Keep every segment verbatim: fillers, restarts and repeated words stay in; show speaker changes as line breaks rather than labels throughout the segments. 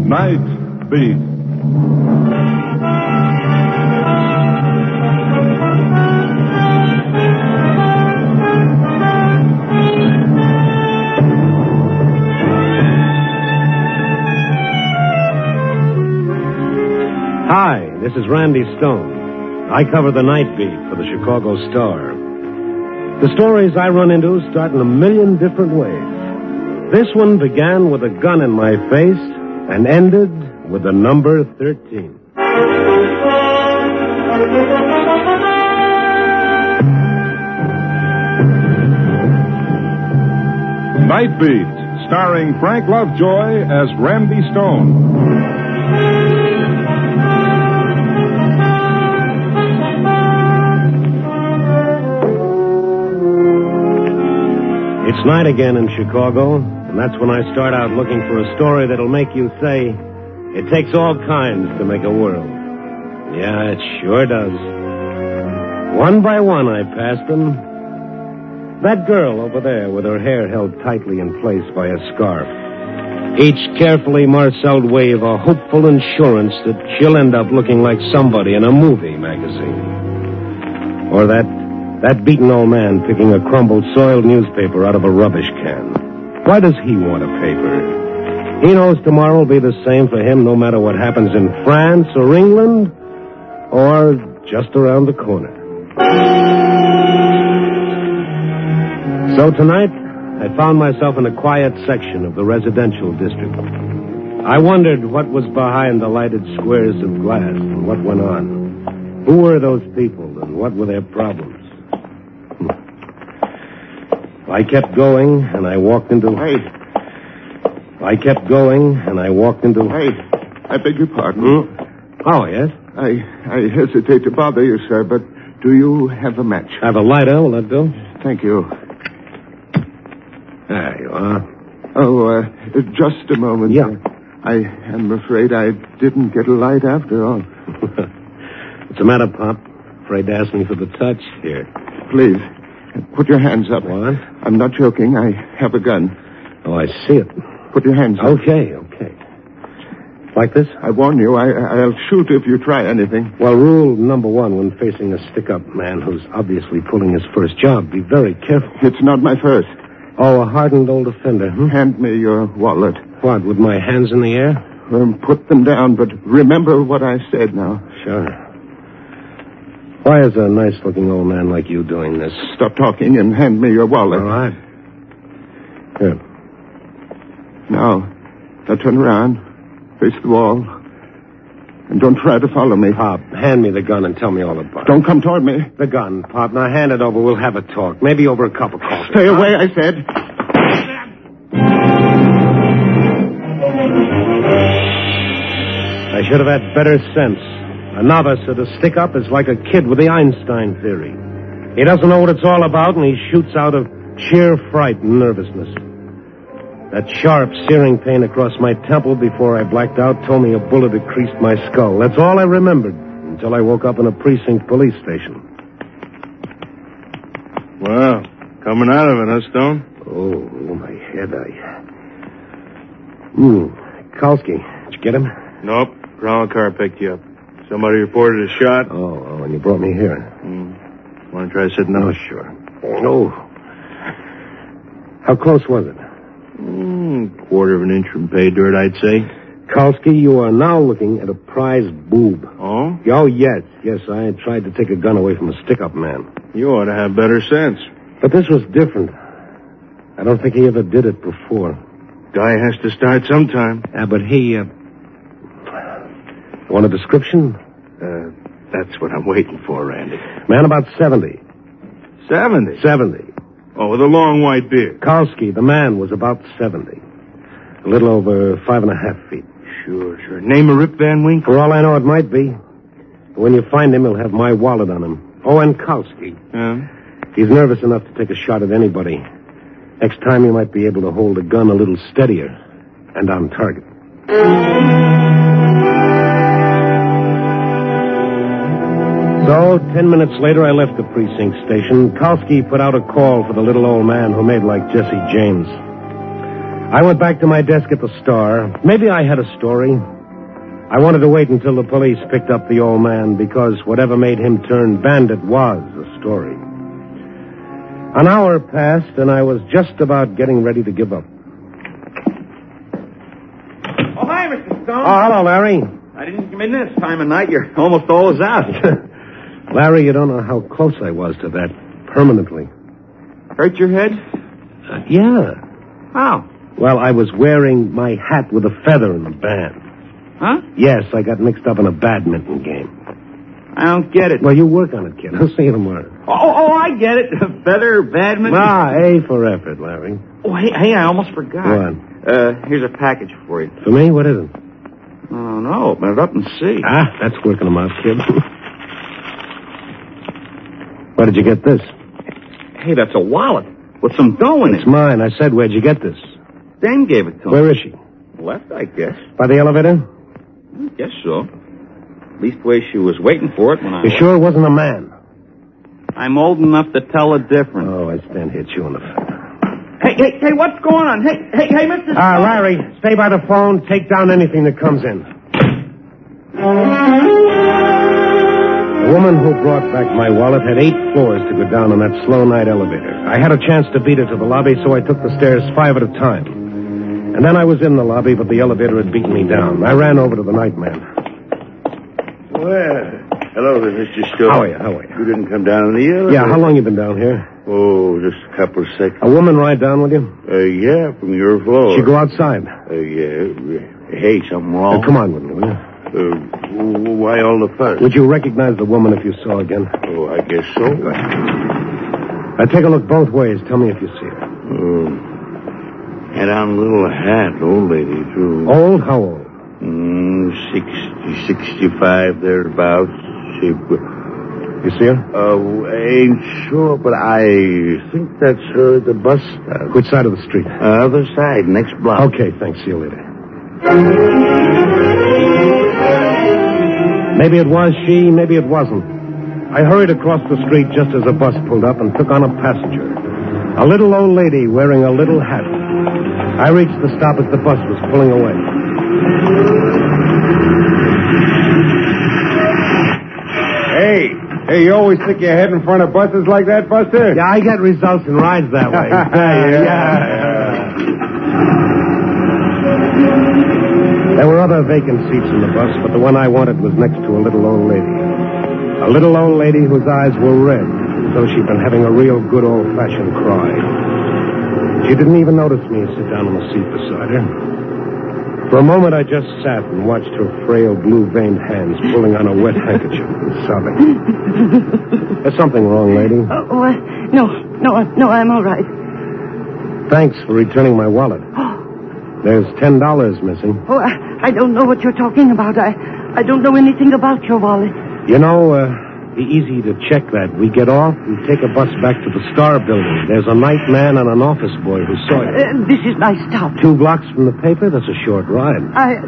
Night Beat.
Hi, this is Randy Stone. I cover the Night Beat for the Chicago Star. The stories I run into start in a million different ways. This one began with a gun in my face and ended with the number thirteen.
Night Beat, starring Frank Lovejoy as Randy Stone.
It's night again in Chicago, and that's when I start out looking for a story that'll make you say, it takes all kinds to make a world. Yeah, it sure does. One by one I passed them. That girl over there with her hair held tightly in place by a scarf. Each carefully marceled wave a hopeful assurance that she'll end up looking like somebody in a movie magazine. Or that That beaten old man picking a crumbled, soiled newspaper out of a rubbish can. Why does he want a paper? He knows tomorrow will be the same for him no matter what happens in France or England or just around the corner. So tonight, I found myself in a quiet section of the residential district. I wondered what was behind the lighted squares of glass and what went on. Who were those people and what were their problems? I kept going, and I walked into...
Hey.
I kept going, and I walked into...
Hey, I beg your pardon.
Hmm? Oh, yes?
I I hesitate to bother you, sir, but do you have a match?
I have a lighter. Will that do?
Thank you.
There you are.
Oh, uh, just a moment.
Yeah.
I am afraid I didn't get a light after all.
What's the matter, Pop? Afraid to ask me for the touch? Here.
Please, put your hands up.
What?
I'm not joking. I have a gun.
Oh, I see it.
Put your hands up.
Okay, okay. Like this?
I warn you, I, I'll shoot if you try anything.
Well, rule number one when facing a stick-up man who's obviously pulling his first job, be very careful.
It's not my first.
Oh, a hardened old offender, hmm?
Hand me your wallet.
What, with my hands in the air?
Um, put them down, but remember what I said now.
Sure. Why is a nice-looking old man like you doing this?
Stop talking and hand me your wallet.
All right. Here.
Now, now turn around, face the wall, and don't try to follow me.
Pop, hand me the gun and tell me all about it.
Don't come toward me.
The gun, Pop. Now hand it over. We'll have a talk. Maybe over a cup of coffee.
Stay away, I said.
I should have had better sense. A novice at a stick-up is like a kid with the Einstein theory. He doesn't know what it's all about, and he shoots out of sheer fright and nervousness. That sharp, searing pain across my temple before I blacked out told me a bullet had creased my skull. That's all I remembered until I woke up in a precinct police station.
Well, coming out of it, huh, Stone?
Oh, my head, I... Hmm. Kalski, did you get him?
Nope. Ground car picked you up. Somebody reported a shot.
Oh, oh, and you brought me here.
Mm. Want to try sitting up?
Oh, sure. Oh. How close was it?
Mm, quarter of an inch from pay dirt, I'd say.
Kalski, you are now looking at a prize boob.
Oh?
Oh, yes. Yes, I tried to take a gun away from a stick-up man.
You ought to have better sense.
But this was different. I don't think he ever did it before.
Guy has to start sometime.
Yeah, but he, uh... want a description?
Uh, that's what I'm waiting for, Randy.
Man about seventy.
Seventy?
Seventy.
Oh, with a long white beard.
Kalski, the man, was about seventy. A little over five and a half feet.
Sure, sure. Name of Rip Van Winkle?
For all I know, it might be. But when you find him, he'll have my wallet on him. Oh, and Kalski.
Yeah?
He's nervous enough to take a shot at anybody. Next time, he might be able to hold a gun a little steadier and on target. So, ten minutes later, I left the precinct station. Kalski put out a call for the little old man who made like Jesse James. I went back to my desk at the Star. Maybe I had a story. I wanted to wait until the police picked up the old man because whatever made him turn bandit was a story. An hour passed, and I was just about getting ready to give up.
Oh, hi, Mister Stone.
Oh, hello, Larry.
I didn't come in this time of night. You're almost always out.
Larry, you don't know how close I was to that permanently.
Hurt your head?
Uh, yeah.
How?
Well, I was wearing my hat with a feather in the band.
Huh?
Yes, I got mixed up in a badminton game.
I don't get it.
Well, you work on it, kid. I'll see you tomorrow.
Oh, oh, I get it. Feather, badminton.
Ah, A for effort, Larry.
Oh, hey, hey, I almost forgot.
What?
Uh, here's a package for you.
For me? What is it?
Oh, no. Open it up and see.
Ah, that's working them out, kid. Where did you get this?
Hey, that's a wallet with some dough in it.
It's mine. I said, where'd you get this?
Dan gave it to him.
Where is she?
Left, I guess.
By the elevator?
I guess so. Leastways, she was waiting for it when I...
You sure it wasn't a man?
I'm old enough to tell the difference.
Oh, I stand here chewing the fat.
Hey, hey, hey, what's going on? Hey, hey, hey, Mister
Ah, uh, Larry, stay by the phone. Take down anything that comes in. The woman who brought back my wallet had eight floors to go down on that slow night elevator. I had a chance to beat her to the lobby, so I took the stairs five at a time. And then I was in the lobby, but the elevator had beaten me down. I ran over to the night man.
Well, hello there, Mister Stone.
How are you? How are you?
You didn't come down in the elevator?
Yeah, how long you been down here?
Oh, just a couple of seconds.
A woman ride down with you?
Uh, yeah, from your floor.
She go outside?
Uh, yeah. Hey, something wrong?
Uh, come on with me, will you?
Uh, why all the fuss?
Would you recognize the woman if you saw her again?
Oh, I guess so.
Now, take a look both ways. Tell me if you see her.
Oh. Had on a little hat, old lady, too.
Old? How old?
Mm, sixty, sixty-five, thereabouts. She...
You see her?
Uh, ain't sure, but I think that's her at the bus stop.
Which side of the street?
Uh, other side, next block.
Okay, thanks. See you later. Maybe it was she, maybe it wasn't. I hurried across the street just as a bus pulled up and took on a passenger. A little old lady wearing a little hat. I reached the stop as the bus was pulling away.
Hey, hey, you always stick your head in front of buses like that, Buster?
Yeah, I get results and rides that way.
yeah, yeah, yeah.
There were other vacant seats in the bus, but the one I wanted was next to a little old lady. A little old lady whose eyes were red, as though she'd been having a real good old-fashioned cry. She didn't even notice me sit down on the seat beside her. For a moment, I just sat and watched her frail, blue-veined hands pulling on a wet handkerchief and sobbing. There's something wrong, lady.
Oh, uh, no, no, no, I'm all right.
Thanks for returning my wallet. There's ten dollars missing.
Oh, I, I don't know what you're talking about. I, I don't know anything about your wallet.
You know, uh, be easy to check that. We get off, we take a bus back to the Star Building. There's a night man and an office boy who saw you.
Uh, this is my stop.
Two blocks from the paper, that's a short ride.
I...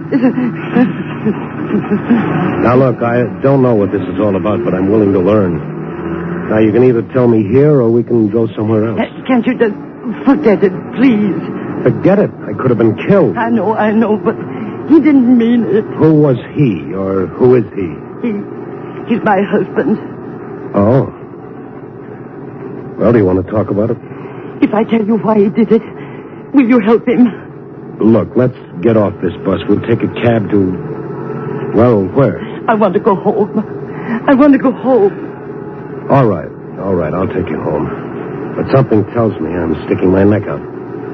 Now, look, I don't know what this is all about, but I'm willing to learn. Now, you can either tell me here or we can go somewhere else.
Uh, can't you just forget it, please?
Forget it. I could have been killed.
I know, I know, but he didn't mean it.
Who was he, or who is he?
He... He's my husband.
Oh. Well, do you want to talk about it?
If I tell you why he did it, will you help him?
Look, let's get off this bus. We'll take a cab to... Well, where?
I want to go home. I want to go home.
All right. All right, I'll take you home. But something tells me I'm sticking my neck out.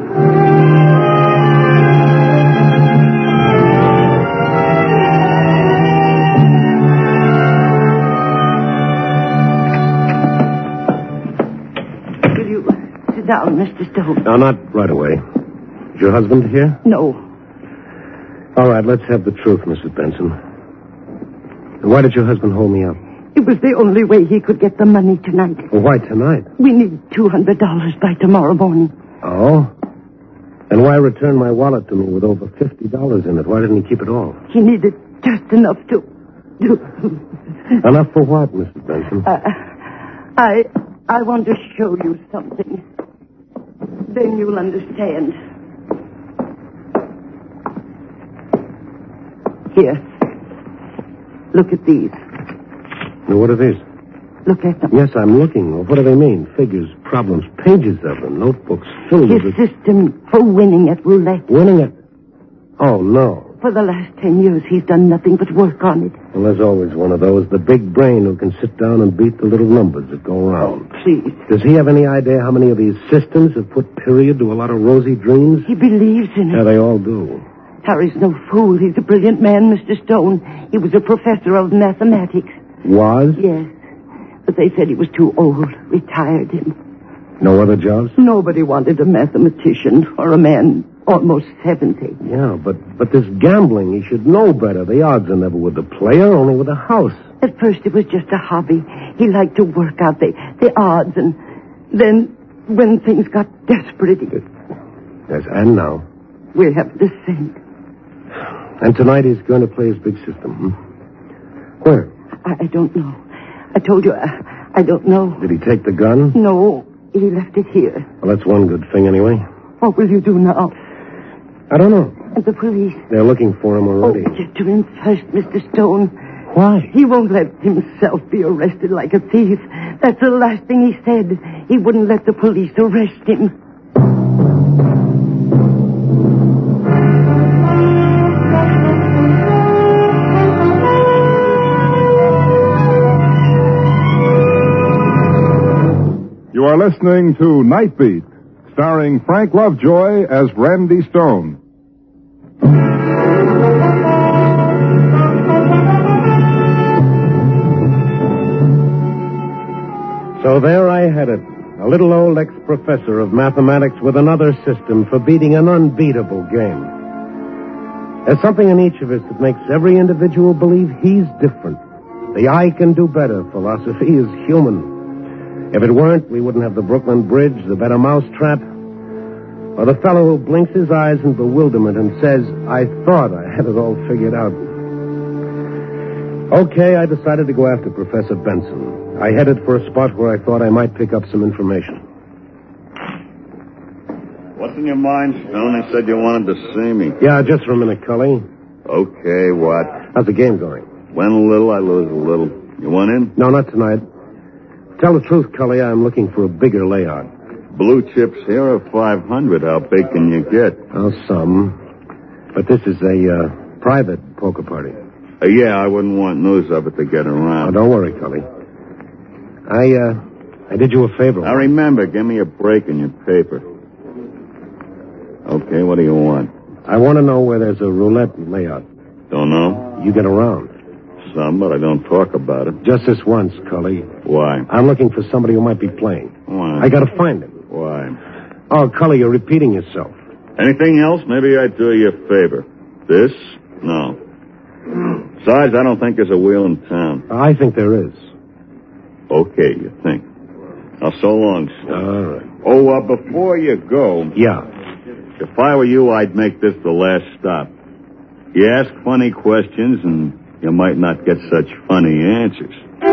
Will you sit down, Mister Stone?
No, not right away. Is your husband here?
No.
All right, let's have the truth, Missus Benson. Why did your husband hold me up?
It was the only way he could get the money tonight.
Well, why tonight?
We need two hundred dollars by tomorrow morning.
Oh? And why return my wallet to me with over fifty dollars in it? Why didn't he keep it all?
He needed just enough to... to...
Enough for what, Missus Benson?
Uh, I... I want to show you something. Then you'll understand. Here. Look at these.
Now, what are these?
Look at them.
Yes, I'm looking. What do they mean? Figures, problems, pages of them, notebooks filled
His
with it.
system for winning at roulette.
Winning it? Oh, no.
For the last ten years, he's done nothing but work on it.
Well, there's always one of those, the big brain who can sit down and beat the little numbers that go around.
Please.
Does he have any idea how many of these systems have put period to a lot of rosy dreams?
He believes in it.
Yeah, they all do.
Harry's no fool. He's a brilliant man, Mister Stone. He was a professor of mathematics.
Was?
Yes. But they said he was too old. Retired him.
No other jobs?
Nobody wanted a mathematician or a man almost seventy.
Yeah, but, but this gambling, he should know better. The odds are never with the player, only with the house.
At first it was just a hobby. He liked to work out the, the odds, and then when things got desperate, he...
Yes, and now?
We have the same.
And tonight he's going to play his big system, hmm? Where?
I, I don't know. I told you, I, I don't know.
Did he take the gun?
No, he left it here.
Well, that's one good thing anyway.
What will you do now?
I don't know.
And the police?
They're looking for him already.
Oh, get to him first, Mister Stone.
Why?
He won't let himself be arrested like a thief. That's the last thing he said. He wouldn't let the police arrest him.
You are listening to Night Beat, starring Frank Lovejoy as Randy Stone.
So there I had it, a little old ex-professor of mathematics with another system for beating an unbeatable game. There's something in each of us that makes every individual believe he's different. The I can do better philosophy is human. If it weren't, we wouldn't have the Brooklyn Bridge, the Better Mousetrap, or the fellow who blinks his eyes in bewilderment and says, I thought I had it all figured out. Okay, I decided to go after Professor Benson. I headed for a spot where I thought I might pick up some information.
What's in your mind, Stone? They said you wanted to see me.
Yeah, just for a minute, Cully.
Okay, what?
How's the game going?
Win a little, I lose a little. You want in?
No, not tonight. Tell the truth, Cully, I'm looking for a bigger layout.
Blue chips here are five hundred. How big can you get?
Oh, some. But this is a uh, private poker party.
Uh, yeah, I wouldn't want news of it to get around.
Oh, don't worry, Cully. I, uh, I did you a favor.
Now remember, give me a break in your paper. Okay, what do you want?
I want to know where there's a roulette layout.
Don't know?
You get around.
Some, but I don't talk about it.
Just this once, Cully.
Why?
I'm looking for somebody who might be playing.
Why?
I gotta find him.
Why?
Oh, Cully, you're repeating yourself.
Anything else? Maybe I'd do you a favor. This? No. Besides, I don't think there's a wheel in town.
I think there is.
Okay, you think. Now, so long, sir.
All right.
Oh, uh, before you go...
Yeah.
If I were you, I'd make this the last stop. You ask funny questions, and you might not get such funny answers.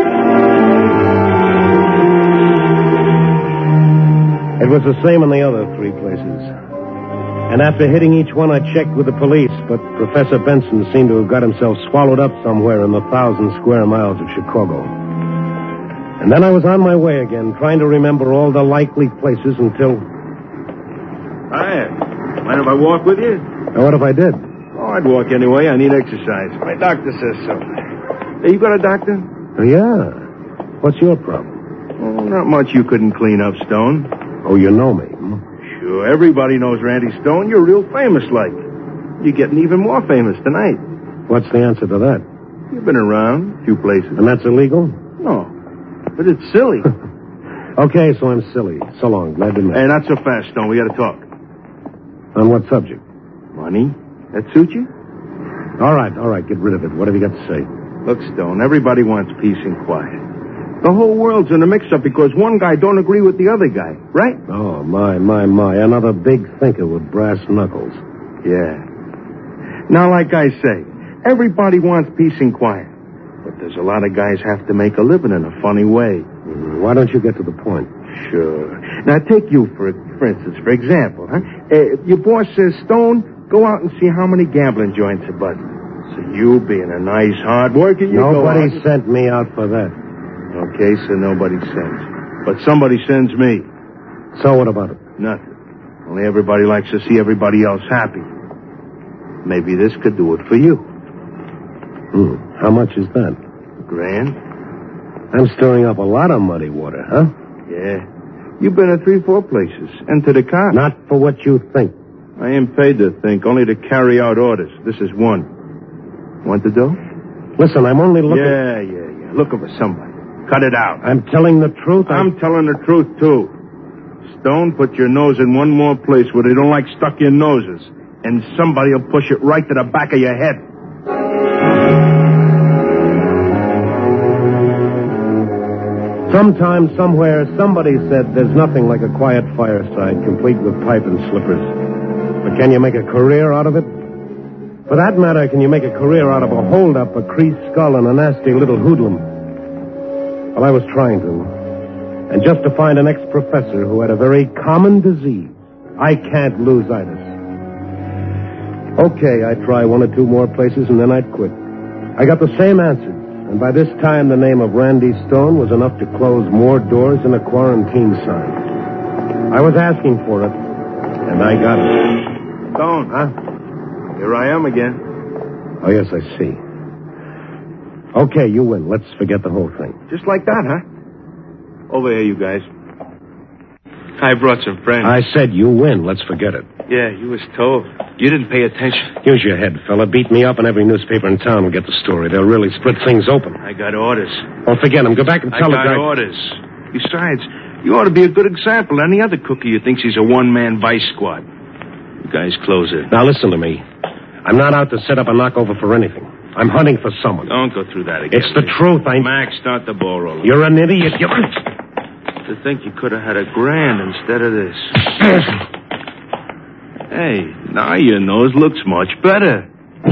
It was the same in the other three places. And after hitting each one, I checked with the police, but Professor Benson seemed to have got himself swallowed up somewhere in the thousand square miles of Chicago. And then I was on my way again, trying to remember all the likely places until...
Hi. Mind if I walk with you?
Now, what if I did?
Oh, I'd walk anyway. I need exercise. My doctor says so. Hey, you got a doctor?
Oh, yeah. What's your problem?
Oh, not much you couldn't clean up, Stone.
Oh, you know me, hmm?
Sure, everybody knows Randy Stone. You're real famous, like. You're getting even more famous tonight.
What's the answer to that?
You've been around a few places.
And that's illegal?
No, but it's silly.
Okay, so I'm silly. So long. Glad to meet you.
Hey, not so fast, Stone. We got to talk.
On what subject?
Money? That suit you?
All right, all right. Get rid of it. What have you got to say?
Look, Stone, everybody wants peace and quiet. The whole world's in a mix-up because one guy don't agree with the other guy, right?
Oh, my, my, my. Another big thinker with brass knuckles.
Yeah. Now, like I say, everybody wants peace and quiet. But there's a lot of guys have to make a living in a funny way.
Mm, why don't you get to the point?
Sure. Now, take you, for for instance, for example, huh? Uh, your boss says, Stone, go out and see how many gambling joints are buzzing. So you being a nice, hard worker, you
Nobody
go out.
sent me out for that.
Okay, so nobody sends. But somebody sends me.
So what about it?
Nothing. Only everybody likes to see everybody else happy. Maybe this could do it for you.
Hmm. How much is that?
Grand?
I'm stirring up a lot of muddy water, huh?
Yeah. You've been to three, four places. And to the car.
Not for what you think.
I ain't paid to think, only to carry out orders. This is one. Want the dough?
Listen, I'm only looking...
Yeah, yeah, yeah. Looking for somebody. Cut it out.
I'm telling the truth.
I'm, I'm telling the truth, too. Stone, put your nose in one more place where they don't like stuck-in noses. And somebody will push it right to the back of your head.
Sometime, somewhere, somebody said there's nothing like a quiet fireside, complete with pipe and slippers. But can you make a career out of it? For that matter, can you make a career out of a hold-up, a creased skull, and a nasty little hoodlum? Well, I was trying to. And just to find an ex-professor who had a very common disease. I can't lose-itis. Okay, I'd try one or two more places, and then I'd quit. I got the same answers. And by this time, the name of Randy Stone was enough to close more doors than a quarantine sign. I was asking for it, and I got it.
Stone.
Huh?
Here I am again.
Oh, yes, I see. Okay, you win. Let's forget the whole thing.
Just like that, huh? Over here, you guys. I brought some friends.
I said you win. Let's forget it.
Yeah, you was told. You didn't pay attention.
Use your head, fella. Beat me up, and every newspaper in town will get the story. They'll really split things open.
I got orders.
Oh, forget them. Go back and tell the
I
guy...
got orders. Besides, you ought to be a good example to any other cookie who thinks he's a one-man vice squad. You guys close it.
Now, listen to me. I'm not out to set up a knockover for anything. I'm hunting for someone.
Don't go through that again.
It's the truth. I...
Max, start the ball rolling.
You're an idiot. You...
To think you could have had a grand instead of this. Hey, now your nose looks much better.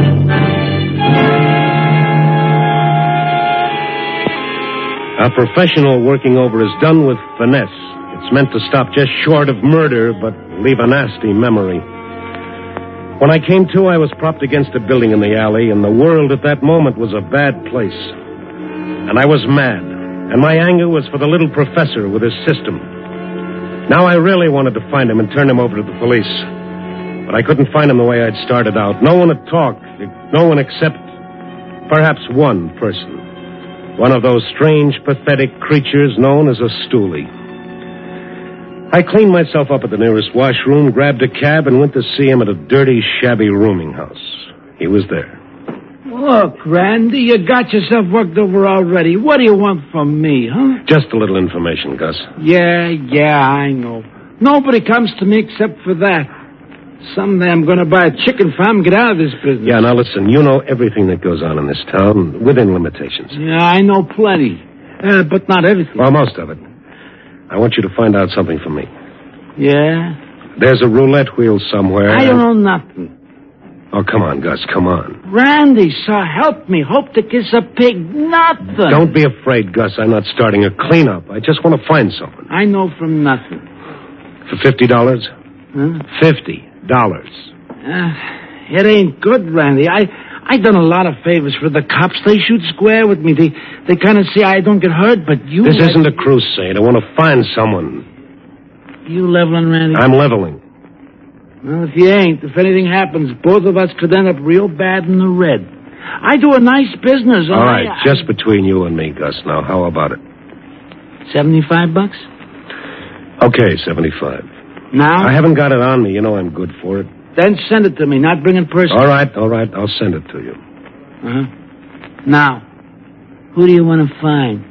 A professional working over is done with finesse. It's meant to stop just short of murder, but leave a nasty memory. When I came to, I was propped against a building in the alley, and the world at that moment was a bad place. And I was mad, and my anger was for the little professor with his system. Now I really wanted to find him and turn him over to the police. But I couldn't find him the way I'd started out. No one had talked, no one except perhaps one person. One of those strange, pathetic creatures known as a stoolie. I cleaned myself up at the nearest washroom, grabbed a cab, and went to see him at a dirty, shabby rooming house. He was there.
Look, Randy, you got yourself worked over already. What do you want from me, huh?
Just a little information, Gus.
Yeah, yeah, I know. Nobody comes to me except for that. Someday I'm going to buy a chicken farm and get out of this business.
Yeah, now listen, you know everything that goes on in this town, within limitations.
Yeah, I know plenty. Uh, but not everything.
Well, most of it. I want you to find out something for me.
Yeah?
There's a roulette wheel somewhere.
I don't know nothing.
Oh, come on, Gus, come on.
Randy, so help me. Hope to kiss a pig. Nothing.
Don't be afraid, Gus. I'm not starting a cleanup. I just want to find something.
I know from nothing.
For fifty dollars?
Huh?
Fifty dollars.
Uh, it ain't good, Randy. I I done a lot of favors for the cops. They shoot square with me. They they kind of say I don't get hurt, but you...
This isn't a crusade. I want to find someone.
You leveling, Randy?
I'm leveling.
Well, if you ain't, if anything happens, both of us could end up real bad in the red. I do a nice business.
All right,
I,
just between you and me, Gus. Now, how about it?
Seventy-five bucks?
Okay, seventy-five.
Now?
I haven't got it on me. You know I'm good for it.
Then send it to me, not bring it personally.
All right, all right. I'll send it to you.
Uh-huh. Now, who do you want to find?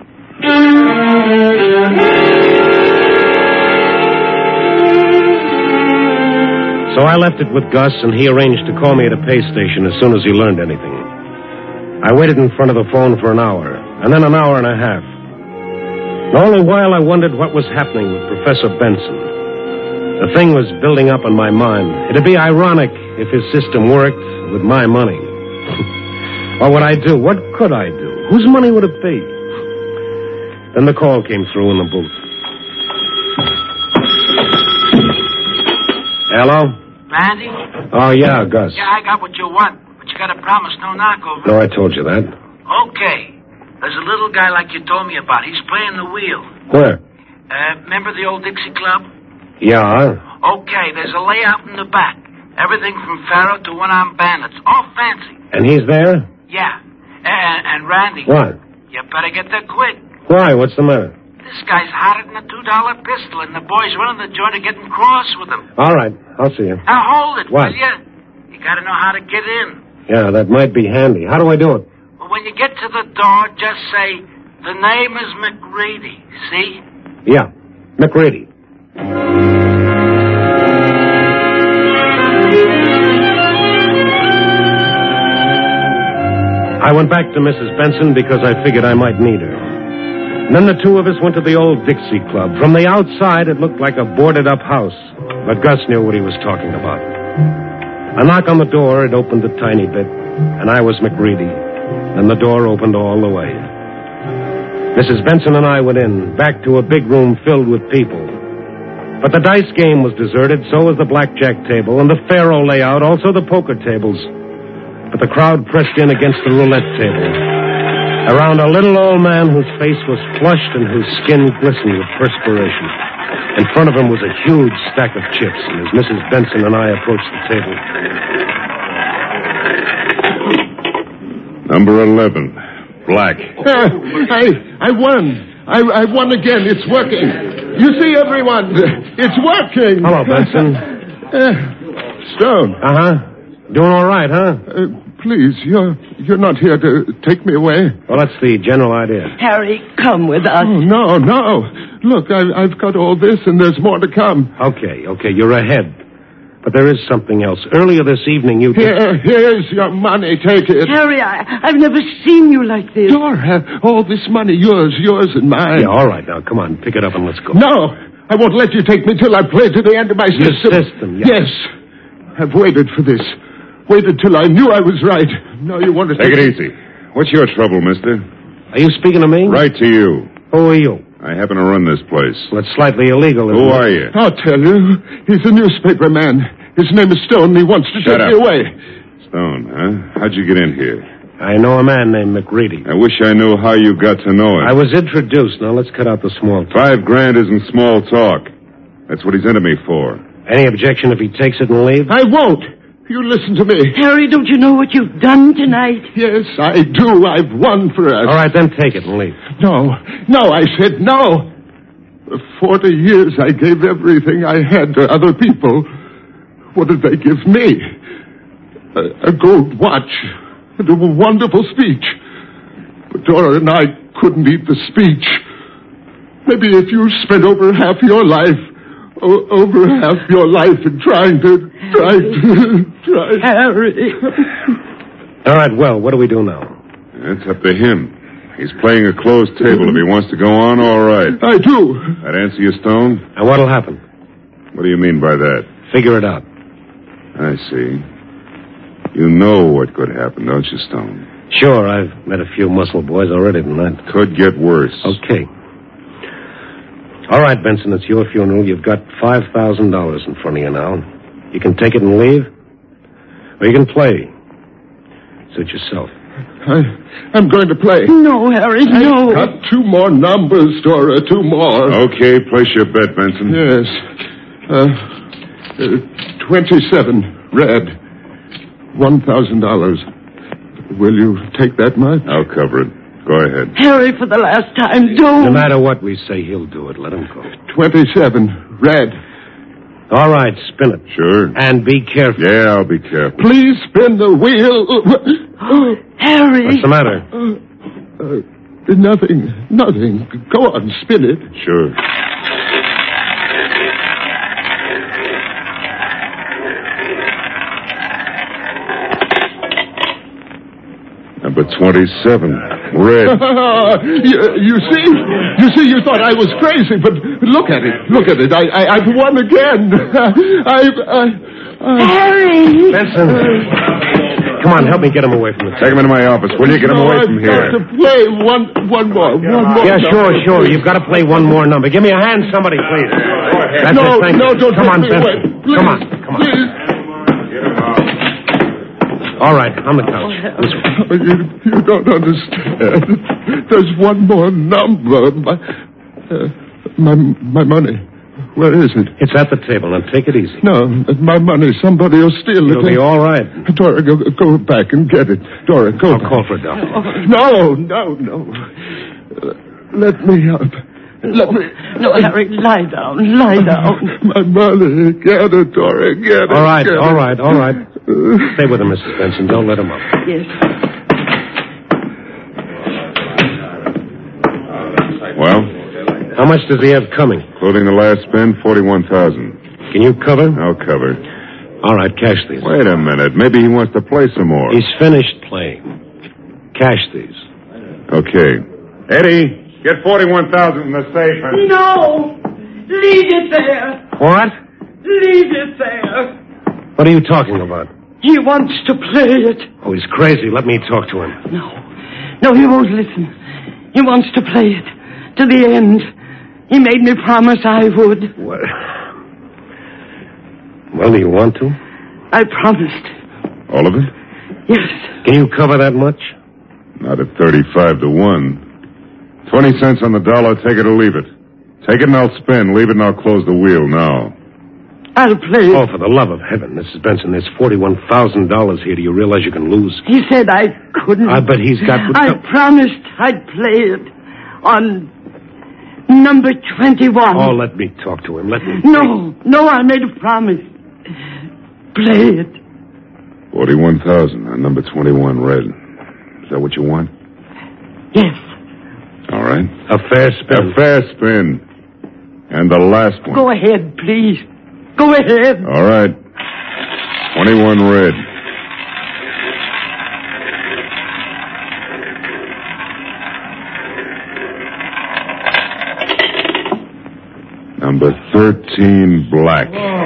So I left it with Gus, and he arranged to call me at a pay station as soon as he learned anything. I waited in front of the phone for an hour, and then an hour and a half. And all the while, I wondered what was happening with Professor Benson. The thing was building up in my mind. It'd be ironic if his system worked with my money. What would I do? What could I do? Whose money would it be? Then the call came through in the booth. Hello?
Randy?
Oh, yeah, Gus.
Yeah, I got what you want. But you gotta promise no knockover.
No, I told you that.
Okay. There's a little guy like you told me about. He's playing the wheel.
Where?
Uh, remember the old Dixie Club?
Yeah.
Okay, there's a layout in the back. Everything from Pharaoh to one-armed bandits. All fancy.
And he's there?
Yeah. And, and Randy.
What?
You better get there quick.
Why? What's the matter?
This guy's hotter than a two-dollar pistol, and the boys running the joint are getting cross with him.
All right. I'll see you.
Now, hold it,
What?
will you? You gotta know how to get in.
Yeah, that might be handy. How do I do it?
Well, when you get to the door, just say, the name is McReady, see?
Yeah. McReady. I went back to Missus Benson because I figured I might need her. And then the two of us went to the old Dixie Club. From the outside, it looked like a boarded-up house, but Gus knew what he was talking about. A knock on the door, it opened a tiny bit, and I was McReady. Then the door opened all the way. Missus Benson and I went in, back to a big room filled with people. But the dice game was deserted, so was the blackjack table, and the faro layout, also the poker tables. But the crowd pressed in against the roulette table, around a little old man whose face was flushed and whose skin glistened with perspiration. In front of him was a huge stack of chips, and as Missus Benson and I approached the table...
Number eleven. Black.
Uh, I I won. I, I won again. It's working. You see, everyone, it's working.
Hello, Benson.
Uh, Stone.
Uh-huh. Doing all right, huh?
Uh, please, you're you're not here to take me away.
Well, that's the general idea.
Harry, come with us.
Oh, no, no. Look, I, I've got all this, and there's more to come.
Okay, okay, you're ahead. But there is something else. Earlier this evening, you...
Here, here's your money. Take it.
Harry, I, I've never seen you like this.
Dora, all this money, yours, yours and mine.
Yeah, all right, now, come on, pick it up and let's go.
No, I won't let you take me till I play to the end of my
Your
system.
system, yeah.
Yes. I've waited for this. Waited till I knew I was right. Now you want to...
Take it easy. What's your trouble, mister?
Are you speaking to me?
Right to you.
Who are you?
I happen to run this place.
Well, it's slightly illegal, isn't
Who
it?
are you?
I'll tell you. He's a newspaper man. His name is Stone. He wants to
Shut
take
up.
me away.
Stone, huh? How'd you get in here?
I know a man named McReady.
I wish I knew how you got to know him.
I was introduced. Now, let's cut out the small talk.
Five grand isn't small talk. That's what he's into me for.
Any objection if he takes it and leaves?
I won't. You listen to me.
Harry, don't you know what you've done tonight?
Yes, I do. I've won for us.
All right, then take it and leave.
No. No, I said no. For forty years, I gave everything I had to other people. What did they give me? A, a gold watch and a wonderful speech. But Dora and I couldn't eat the speech. Maybe if you spent over half your life, o- over half your life in trying to, trying to, trying...
Harry.
All right, well, what do we do now?
That's up to him. He's playing a closed table. If he wants to go on, all right.
I do.
That answer you, Stone?
And what'll happen?
What do you mean by that?
Figure it out.
I see. You know what could happen, don't you, Stone?
Sure, I've met a few muscle boys already tonight.
Could get worse.
Okay. All right, Benson, it's your funeral. You've got five thousand dollars in front of you now. You can take it and leave, or you can play. Suit yourself.
I, I'm going to play.
No, Harry, no.
I've got two more numbers, Dora, two more.
Okay, place your bet, Benson.
Yes. Uh, uh, twenty-seven, red. One thousand dollars. Will you take that much?
I'll cover it. Go ahead.
Harry, for the last time, don't.
No matter what we say, he'll do it. Let him go.
Twenty-seven, red.
All right, spin it.
Sure.
And be careful.
Yeah, I'll be careful.
Please spin the wheel.
Harry.
What's the matter?
Uh, uh, nothing, nothing. Go on, spin it.
Sure. Number twenty-seven, red.
you, you see? You see, you thought I was crazy, but look at it. Look at it. I, I, I've won again. I've... Uh, uh,
Harry.
Benson. Come on, help me get him away from the
Take him into my office, will you? Get him
no,
away
I've
from
got
here.
to play one, one more. One more.
Yeah, sure,
number.
sure. You've got to play one more number. Give me a hand, somebody, please. That's
No,
it, thank
no,
you.
don't
Come
take
on,
me
Benson.
away. Please,
Come on, come on.
Please.
All right, on the couch. This way.
You, you don't understand. There's one more number. My, uh, my, my money. Where is it?
It's at the table. Now, take it easy.
No, my money. Somebody will steal it.
It'll be all right.
Dora, go, go back and get it. Dora, go
I'll
back.
call for a doctor.
No, no, no. Uh, let me up. Let me...
No, Harry, lie down. Lie down.
My money. Get it, Dora. Get it.
All right,
get
all
it.
right, all right. Stay with him, Missus Benson. Don't let him up.
Yes.
Well,
How much does he have coming?
including the last spin, forty-one thousand.
Can you cover?
I'll cover.
All right, cash these.
Wait a minute. Maybe he wants to play some more.
He's finished playing. Cash these.
Okay. Eddie, get forty-one thousand in the safe and...
No! Leave it there!
What?
Leave it there!
What are you talking about?
He wants to play it.
Oh, he's crazy. Let me talk to him.
No. No, he won't listen. He wants to play it. To the end. He made me promise I would.
What? Well, do you want to?
I promised.
All of it?
Yes.
Can you cover that much?
Not at thirty-five to one. Twenty cents on the dollar, take it or leave it. Take it and I'll spin. Leave it and I'll close the wheel now.
I'll play it.
Oh, for the love of heaven, Missus Benson, there's forty-one thousand dollars here. Do you realize you can lose?
He said I couldn't.
I bet he's got...
I promised I'd play it on number twenty-one.
Oh, let me talk to him. Let me...
No, no, I made a promise. Play it.
forty-one thousand on number twenty-one, red. Is that what you want?
Yes.
All right.
A fair spin.
A fair spin. And the last one.
Go ahead, please. Go ahead.
All right. twenty-one red. Number thirteen black.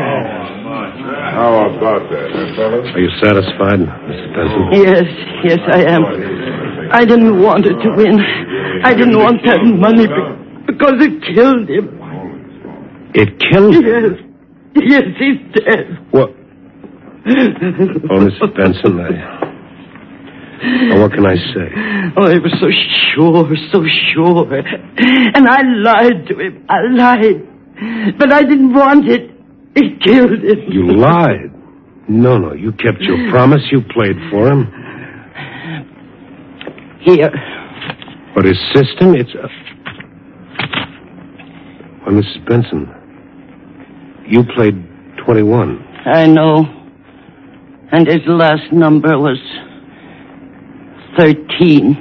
How about that, huh, fellas?
Are you satisfied, Missus Benson?
Yes, yes, I am. I didn't want it to win. I didn't want that money be- because it killed him.
It killed him?
Yes. Yes, he's dead.
What? Oh, Missus Benson, I... Oh, what can I say?
Oh, I was so sure, so sure. And I lied to him. I lied. But I didn't want it. It killed him.
You lied. No, no, you kept your promise. You played for him.
Here.
But his system, it's... A... Well, Missus Benson, you played twenty-one.
I know. And his last number was thirteen.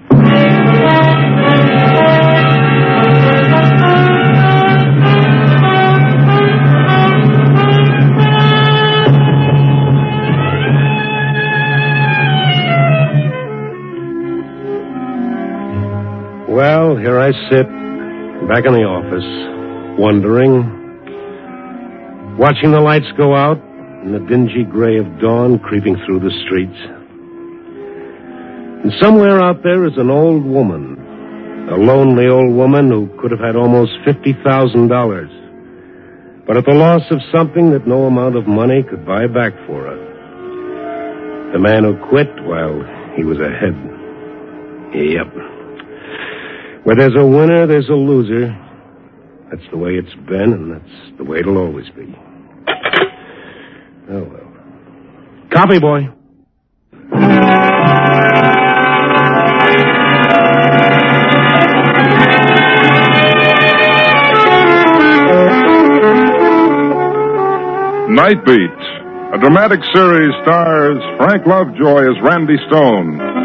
Well, here I sit, back in the office, wondering, watching the lights go out and the dingy gray of dawn creeping through the streets. And somewhere out there is an old woman, a lonely old woman who could have had almost fifty thousand dollars, but at the loss of something that no amount of money could buy back for her. The man who quit while he was ahead. Yep. Where there's a winner, there's a loser. That's the way it's been, and that's the way it'll always be. Oh, well. Copy, boy.
Night Beat, a dramatic series, stars Frank Lovejoy as Randy Stone,